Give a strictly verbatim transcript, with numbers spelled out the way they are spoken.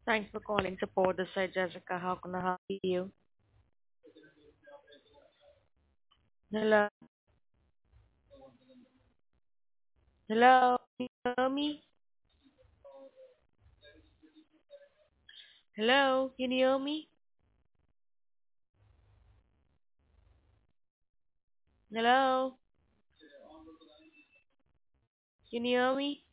Thanks for calling support. This is Jessica. How can I help you? Hello? Hello? Can you hear me? Hello? Can you hear me? Hello? Can you hear me?